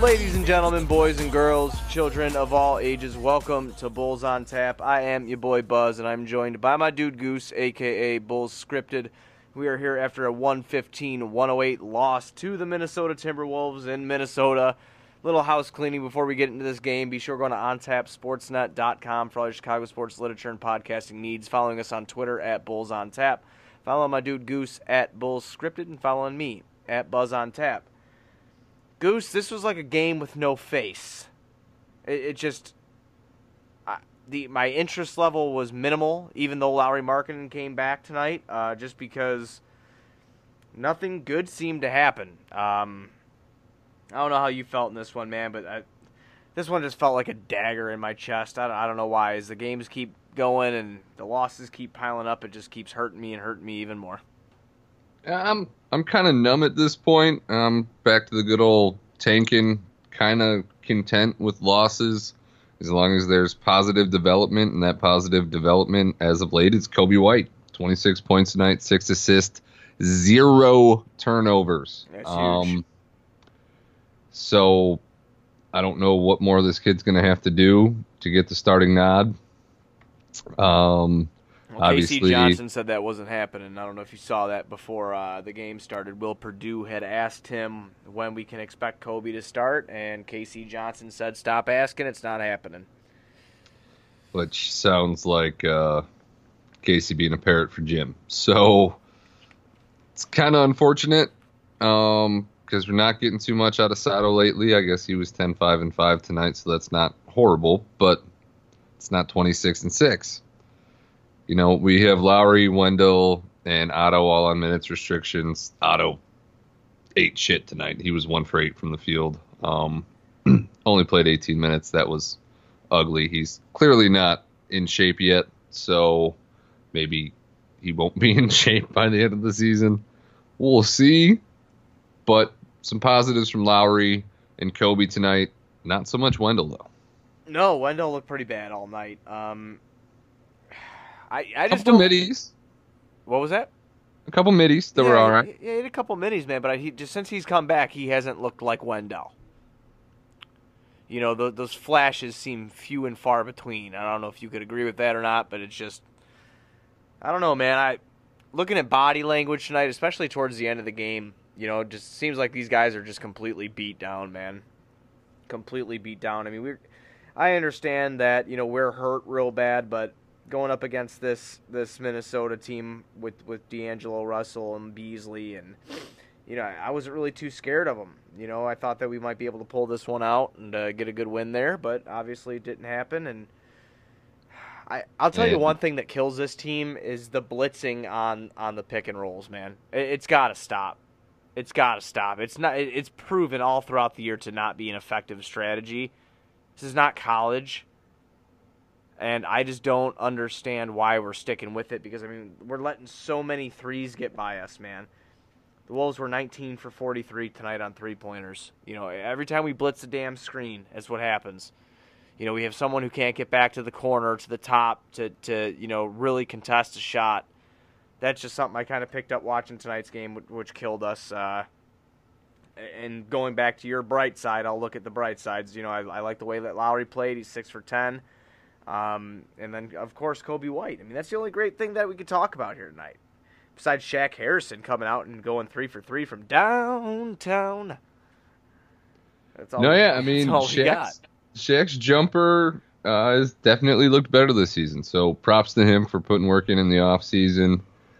Ladies and gentlemen, boys and girls, children of all ages, welcome to Bulls on Tap. I am your boy Buzz, and I'm joined by my dude Goose, a.k.a. Bulls Scripted. We are here after a 115-108 loss to the Minnesota Timberwolves in Minnesota. Little house cleaning before we get into this game. Be sure to go to ontapsportsnet.com for all your Chicago sports literature and podcasting needs. Following us on Twitter at Bulls on Tap. Follow my dude Goose at Bulls Scripted, and following me at Buzz on Tap. Goose, this was like a game with no face. My interest level was minimal, even though Lauri Markkanen came back tonight, just because nothing good seemed to happen. I don't know how you felt in this one, man, but this one just felt like a dagger in my chest. I don't know why. As the games keep going and the losses keep piling up, it just keeps hurting me even more. I'm kind of numb at this point. I'm back to the good old tanking, kind of content with losses as long as there's positive development, and that positive development as of late is Coby White. 26 points tonight, 6 assists, 0 turnovers. That's huge. So I don't know what more this kid's going to have to do to get the starting nod. Obviously, K.C. Johnson said that wasn't happening. I don't know if you saw that before the game started. Will Perdue had asked him when we can expect Coby to start, and K.C. Johnson said, "Stop asking, it's not happening." Which sounds like Casey being a parrot for Jim. So it's kind of unfortunate because we're not getting too much out of Sato lately. I guess he was 10-5-5 tonight, so that's not horrible, but it's not 26-6. You know, we have Lauri, Wendell, and Otto all on minutes restrictions. Otto ate shit tonight. He was 1 for 8 from the field. Only played 18 minutes. That was ugly. He's clearly not in shape yet, so maybe he won't be in shape by the end of the season. We'll see. But some positives from Lauri and Coby tonight. Not so much Wendell, though. No, Wendell looked pretty bad all night. I just couple don't. middies. What was that? A couple middies that were all right. Yeah, he had a couple middies, man. But just since he's come back, he hasn't looked like Wendell. You know, those flashes seem few and far between. I don't know if you could agree with that or not, but it's just, I don't know, man. Looking at body language tonight, especially towards the end of the game, you know, it just seems like these guys are just completely beat down, man. Completely beat down. I mean, I understand that, you know, we're hurt real bad, but going up against this Minnesota team with D'Angelo Russell and Beasley, and you know, I wasn't really too scared of them. You know, I thought that we might be able to pull this one out and get a good win there, but obviously it didn't happen. And I'll tell you one thing that kills this team is the blitzing on the pick and rolls, man. It's got to stop. It's got to stop. It's proven all throughout the year to not be an effective strategy. This is not college. And I just don't understand why we're sticking with it, because, I mean, we're letting so many threes get by us, man. The Wolves were 19 for 43 tonight on three-pointers. You know, every time we blitz the damn screen, that's what happens. You know, we have someone who can't get back to the corner, to the top, to you know, really contest a shot. That's just something I kind of picked up watching tonight's game, which killed us. And going back to your bright side, I'll look at the bright sides. You know, I like the way that Lauri played. He's 6 for 10. And then, of course, Coby White. I mean, that's the only great thing that we could talk about here tonight. Besides Shaq Harrison coming out and going 3 for 3 from downtown. That's all. I mean, Shaq's jumper has definitely looked better this season. So props to him for putting work in the offseason.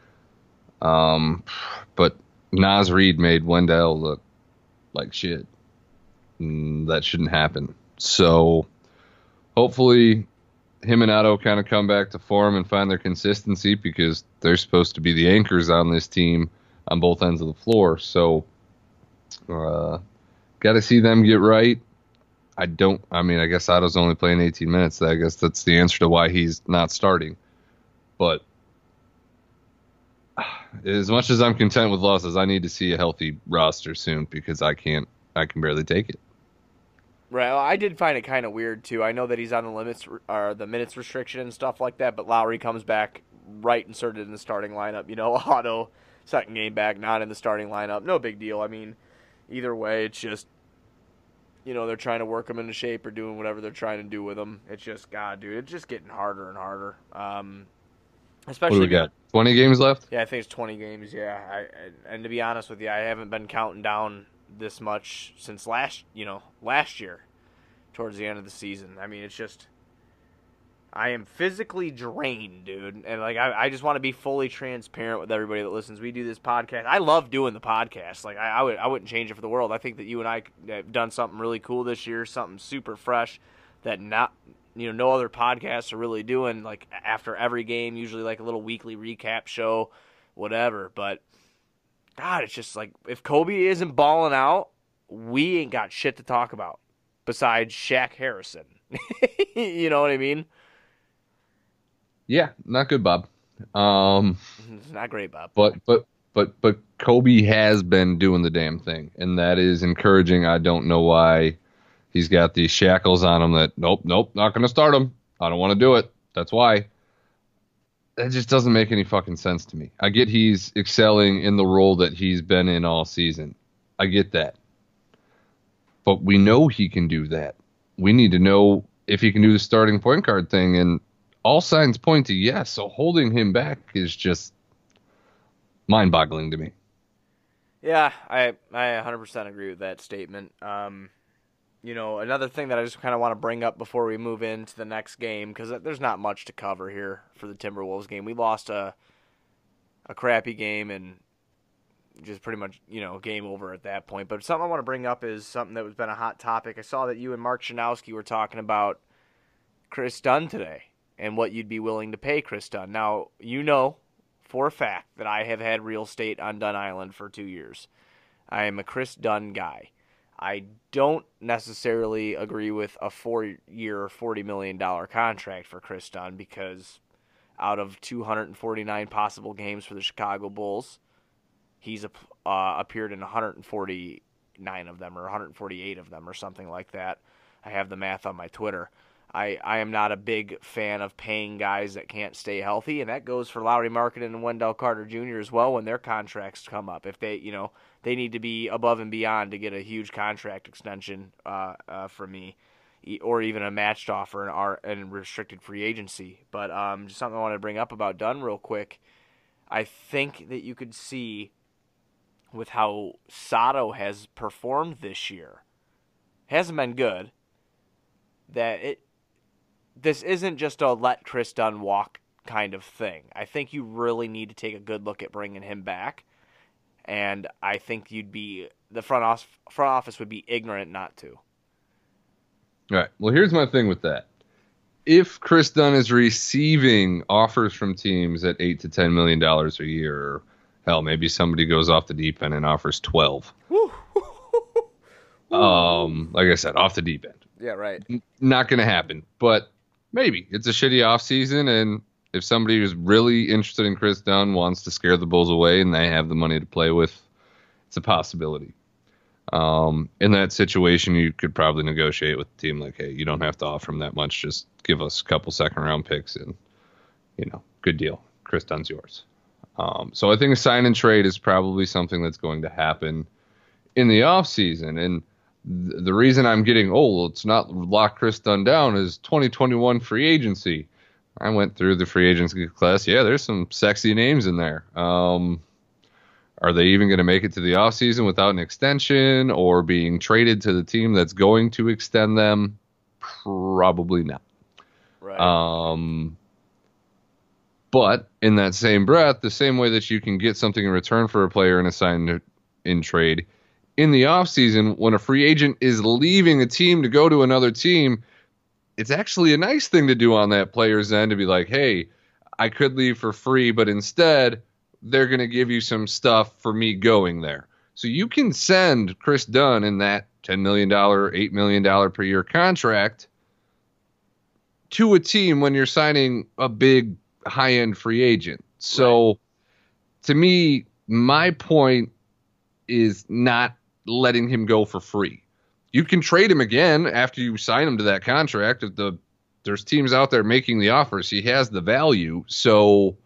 But Naz Reid made Wendell look like shit. That shouldn't happen. So hopefully him and Otto kind of come back to form and find their consistency, because they're supposed to be the anchors on this team on both ends of the floor. So got to see them get right. I guess Otto's only playing 18 minutes. So I guess that's the answer to why he's not starting. But as much as I'm content with losses, I need to see a healthy roster soon, because I can barely take it. Right. Well, I did find it kind of weird too. I know that he's on the limits or the minutes restriction and stuff like that, but Lauri comes back right inserted in the starting lineup. You know, Otto, second game back, not in the starting lineup. No big deal. I mean, either way, it's just they're trying to work him into shape or doing whatever they're trying to do with him. It's just, God, dude, it's just getting harder and harder. What do we Especially, got? 20 games left? yeah, I think it's 20 games. Yeah, and to be honest with you, I haven't been counting down this much since last year, towards the end of the season. I mean, it's just, I am physically drained, dude, and like I just want to be fully transparent with everybody that listens. We do this podcast. I love doing the podcast. Like I wouldn't change it for the world. I think that you and I have done something really cool this year, something super fresh that no other podcasts are really doing. Like after every game, usually like a little weekly recap show, whatever. But God, it's just like if Kobe isn't balling out, we ain't got shit to talk about besides Shaq Harrison. You know what I mean? Yeah, not good, Bob. It's not great, Bob. But Kobe has been doing the damn thing, and that is encouraging. I don't know why he's got these shackles on him that nope, not going to start him. I don't want to do it. That's why. That just doesn't make any fucking sense to me. I get he's excelling in the role that he's been in all season. I get that. But we know he can do that. We need to know if he can do the starting point guard thing, and all signs point to yes. So holding him back is just mind-boggling to me. Yeah, I 100% agree with that statement. Another thing that I just kind of want to bring up before we move into the next game, because there's not much to cover here for the Timberwolves game. We lost a crappy game and just pretty much, game over at that point. But something I want to bring up is something that has been a hot topic. I saw that you and Mark Shanowski were talking about Chris Dunn today and what you'd be willing to pay Chris Dunn. Now, for a fact that I have had real estate on Dunn Island for 2 years. I am a Chris Dunn guy. I don't necessarily agree with a 4-year, $40 million contract for Chris Dunn because out of 249 possible games for the Chicago Bulls, he's appeared in 149 of them or 148 of them or something like that. I have the math on my Twitter. I am not a big fan of paying guys that can't stay healthy, and that goes for Lauri Markkanen and Wendell Carter Jr. as well when their contracts come up. If they, they need to be above and beyond to get a huge contract extension from me, or even a matched offer in restricted free agency. But just something I want to bring up about Dunn real quick. I think that you could see with how Sato has performed this year, hasn't been good, that this isn't just a let Chris Dunn walk kind of thing. I think you really need to take a good look at bringing him back, and I think the front office would be ignorant not to. All right. Well, here's my thing with that. If Chris Dunn is receiving offers from teams at $8 to $10 million a year, or hell, maybe somebody goes off the deep end and offers 12. Like I said, off the deep end. Yeah, right. Not going to happen, but maybe it's a shitty offseason, and if somebody who's really interested in Chris Dunn wants to scare the Bulls away and they have the money to play with, it's a possibility. In that situation, you could probably negotiate with the team like, hey, you don't have to offer him that much. Just give us a couple second-round picks and, good deal. Chris Dunn's yours. So I think a sign and trade is probably something that's going to happen in the offseason. And the reason I'm getting, let's not lock Chris Dunn down is 2021 free agency. I went through the free agency class. Yeah, there's some sexy names in there. Are they even going to make it to the offseason without an extension or being traded to the team that's going to extend them? Probably not. Right. But in that same breath, the same way that you can get something in return for a player and assign in trade, in the offseason, when a free agent is leaving a team to go to another team, it's actually a nice thing to do on that player's end to be like, hey, I could leave for free, but instead they're going to give you some stuff for me going there. So you can send Chris Dunn in that $10 million, $8 million per year contract to a team when you're signing a big high-end free agent. So right. To me, my point is not letting him go for free. You can trade him again after you sign him to that contract. If there's teams out there making the offers, he has the value. So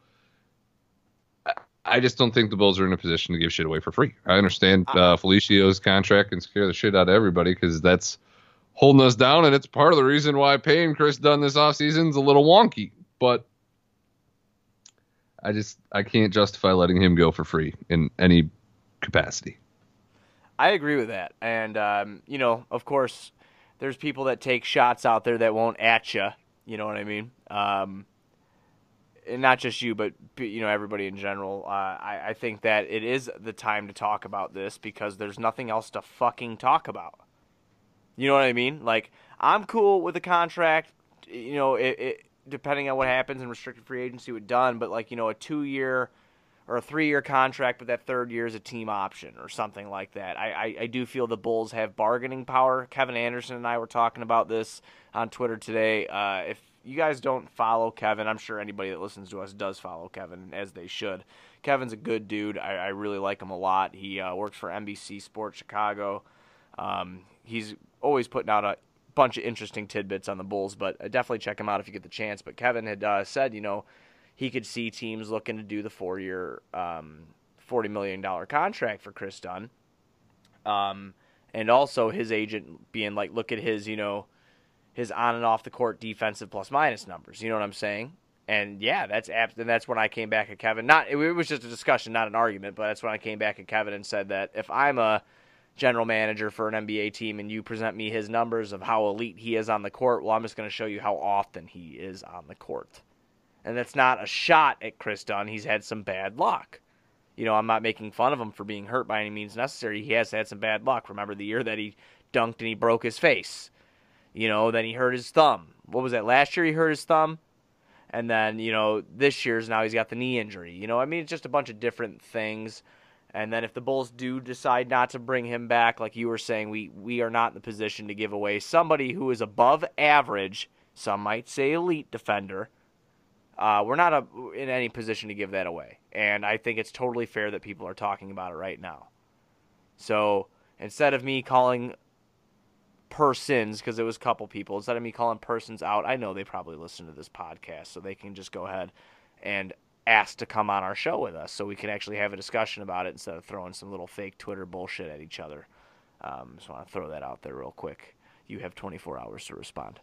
I just don't think the Bulls are in a position to give shit away for free. I understand Felicio's contract can scare the shit out of everybody because that's holding us down, and it's part of the reason why paying Chris Dunn this offseason is a little wonky. But I can't justify letting him go for free in any capacity. I agree with that. And, of course, there's people that take shots out there that won't at you. You know what I mean? And not just you, but everybody in general. I think that it is the time to talk about this because there's nothing else to fucking talk about. You know what I mean? Like, I'm cool with the contract, it depending on what happens in restricted free agency with Dunn, but, like, a 2-year or a 3-year contract, but that third year is a team option or something like that. I do feel the Bulls have bargaining power. Kevin Anderson and I were talking about this on Twitter today. If you guys don't follow Kevin, I'm sure anybody that listens to us does follow Kevin, as they should. Kevin's a good dude. I really like him a lot. He works for NBC Sports Chicago. He's always putting out a bunch of interesting tidbits on the Bulls, but definitely check him out if you get the chance. But Kevin had said, he could see teams looking to do the 4-year, $40 million contract for Chris Dunn. And also his agent being like, look at his, his on and off the court defensive plus minus numbers. You know what I'm saying? And yeah, that's when I came back at Kevin. It was just a discussion, not an argument, but that's when I came back at Kevin and said that if I'm a general manager for an NBA team and you present me his numbers of how elite he is on the court, well, I'm just going to show you how often he is on the court. And that's not a shot at Chris Dunn. He's had some bad luck. I'm not making fun of him for being hurt by any means necessary. He has had some bad luck. Remember the year that he dunked and he broke his face? Then he hurt his thumb. What was that? Last year he hurt his thumb? And then, this year's now he's got the knee injury. It's just a bunch of different things. And then if the Bulls do decide not to bring him back, like you were saying, we are not in the position to give away somebody who is above average, some might say elite defender. We're not in any position to give that away. And I think it's totally fair that people are talking about it right now. So instead of me calling persons, because it was a couple people, instead of me calling persons out, I know they probably listen to this podcast, so they can just go ahead and ask to come on our show with us so we can actually have a discussion about it instead of throwing some little fake Twitter bullshit at each other. Just want to throw that out there real quick. You have 24 hours to respond.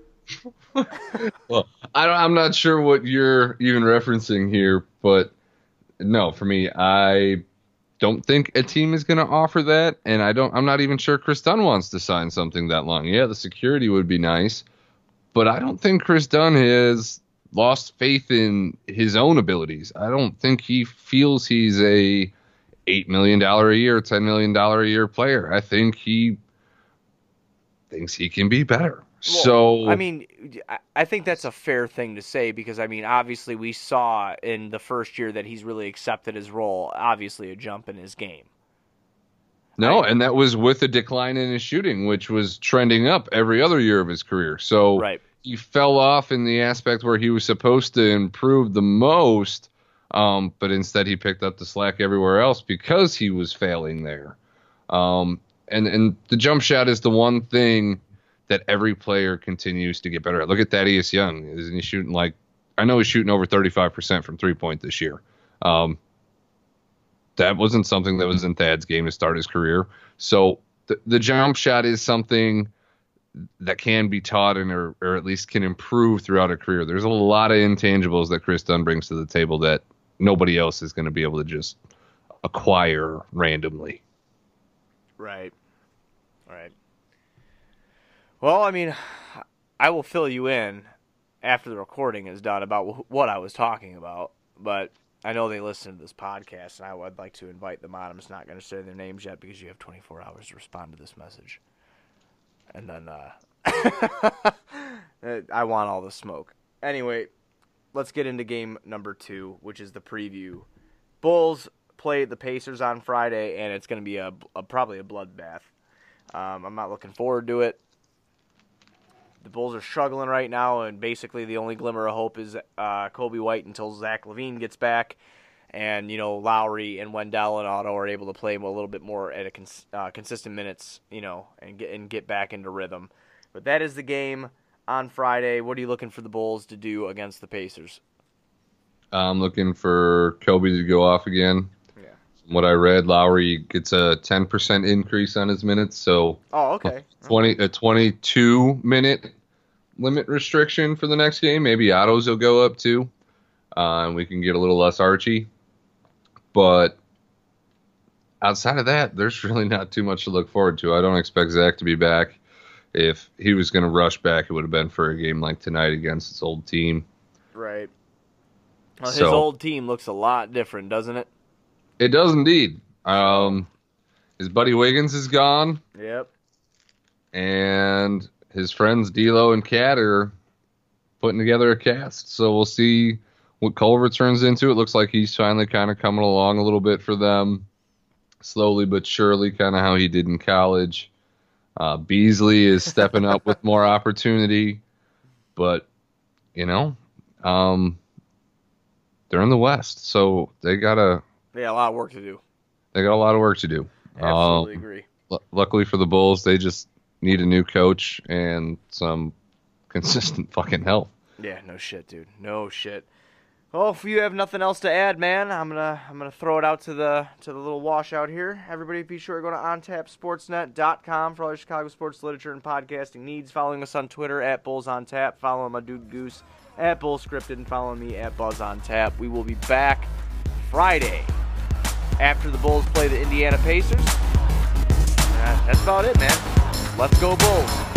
Well, I'm not sure what you're even referencing here, but no, for me, I don't think a team is going to offer that, and I'm not even sure Chris Dunn wants to sign something that long. Yeah, the security would be nice, but I don't think Chris Dunn has lost faith in his own abilities. I don't think he feels he's a $8 million a year, $10 million a year player. I think he thinks he can be better. Well, I think that's a fair thing to say because, obviously we saw in the first year that he's really accepted his role, obviously a jump in his game. No, and that was with a decline in his shooting, which was trending up every other year of his career. So right. He fell off in the aspect where he was supposed to improve the most, but instead he picked up the slack everywhere else because he was failing there. And the jump shot is the one thing that every player continues to get better at. Look at Thaddeus Young. Isn't he shooting I know he's shooting over 35% from three-point this year. That wasn't something that was in Thad's game to start his career. So the jump shot is something that can be taught or at least can improve throughout a career. There's a lot of intangibles that Chris Dunn brings to the table that nobody else is going to be able to just acquire randomly. Right. Well, I will fill you in after the recording is done about what I was talking about, but I know they listen to this podcast, and I would like to invite them on. I'm just not going to say their names yet because you have 24 hours to respond to this message. And then I want all the smoke. Anyway, let's get into game number 2, which is the preview. Bulls play the Pacers on Friday, and it's going to be probably a bloodbath. I'm not looking forward to it. The Bulls are struggling right now, and basically the only glimmer of hope is Kobe White until Zach LaVine gets back. And, Lowry and Wendell and Otto are able to play a little bit more at a consistent minutes, and get back into rhythm. But that is the game on Friday. What are you looking for the Bulls to do against the Pacers? I'm looking for Kobe to go off again. Yeah. what I read, Lowry gets a 10% increase on his minutes, so Oh, okay. a 22-minute limit restriction for the next game. Maybe autos will go up too, and we can get a little less Archie. But outside of that, there's really not too much to look forward to. I don't expect Zach to be back. If he was going to rush back, it would have been for a game like tonight against his old team. Right. Well, his old team looks a lot different, doesn't it? It does indeed. His buddy Wiggins is gone. Yep. And his friends D'Lo and Cat are putting together a cast. So we'll see what Culver turns into. It looks like he's finally kind of coming along a little bit for them. Slowly but surely, kind of how he did in college. Beasley is stepping up with more opportunity. But, they're in the West. So they got a lot of work to do. They got a lot of work to do. Absolutely agree. Luckily for the Bulls, they just need a new coach and some consistent fucking help. Yeah, no shit, dude. No shit. Well, if you have nothing else to add, man, I'm gonna throw it out to the little washout here. Everybody, be sure to go to ontapsportsnet.com for all your Chicago sports literature and podcasting needs. Following us on Twitter at BullsOnTap. Following my dude Goose at BullScripted, and following me at BuzzOnTap. We will be back Friday after the Bulls play the Indiana Pacers. That's about it, man. Let's go Bulls.